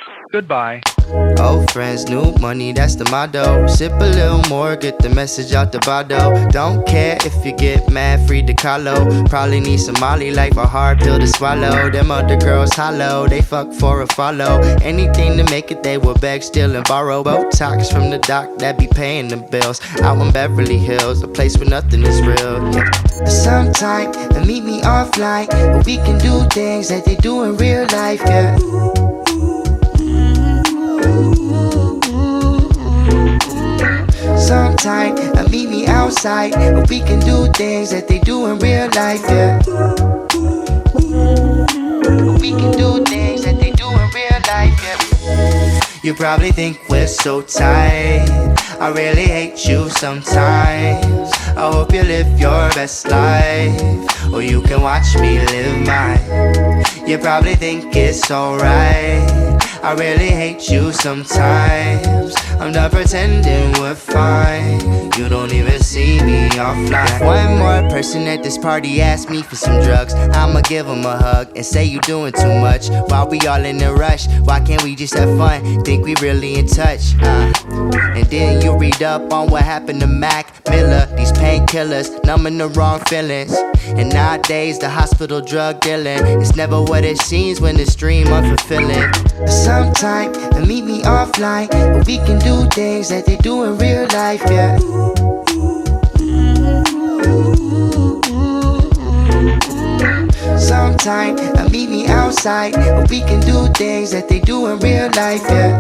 Goodbye. Old friends, new money, that's the motto. Sip a little more, get the message out the bottle. Don't care if you get mad, free to collo. Probably need some Molly, like a hard pill to swallow. Them other girls hollow, they fuck for a follow. Anything to make it, they will beg, steal and borrow. Botox from the doc that be paying the bills. Out in Beverly Hills, a place where nothing is real. Sometime, meet me offline, but we can do things that they do in real life, yeah. Sometime, meet me outside, but we can do things that they do in real life, yeah. We can do things that they do in real life, yeah. You probably think we're so tight. I really hate you sometimes. I hope you live your best life, or you can watch me live mine. You probably think it's alright. I really hate you sometimes. I'm not pretending we're fine. You don't even see me offline. If one more person at this party asks me for some drugs, I'ma give them a hug and say you doing too much. While we all in a rush, why can't we just have fun? Think we really in touch, And then you read up on what happened to Mac Miller. These painkillers, numbing the wrong feelings. And nowadays the hospital drug dealing, it's never what it seems when it's dream unfulfilling. Sometime, meet me offline, but we can do things that they do in real life, yeah. Sometime, meet me outside, but we can do things that they do in real life, yeah.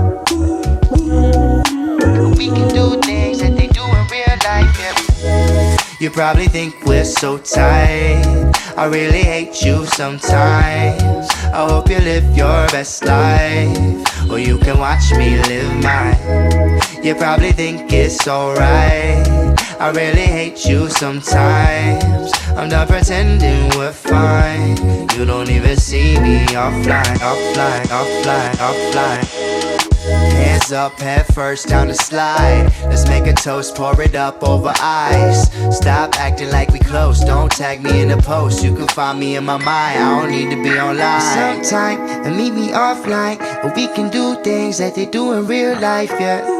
We can do things that they do in real life, yeah. You probably think we're so tight. I really hate you sometimes. I hope you live your best life, or you can watch me live mine. You probably think it's alright. I really hate you sometimes. I'm not pretending we're fine. You don't even see me offline, offline, offline, offline. Hands up, head first down the slide. Let's make a toast, pour it up over ice. Stop acting like we close, don't tag me in a post. You can find me in my mind, I don't need to be online. Sometime, meet me offline, but we can do things that they do in real life, yeah.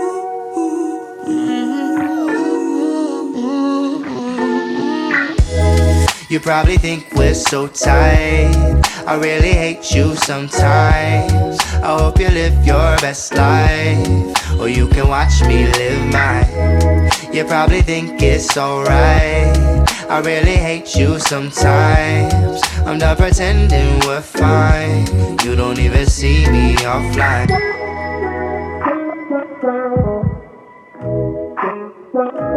You probably think we're so tight. I really hate you sometimes. I hope you live your best life, or you can watch me live mine. You probably think it's alright. I really hate you sometimes. I'm not pretending we're fine. You don't even see me offline.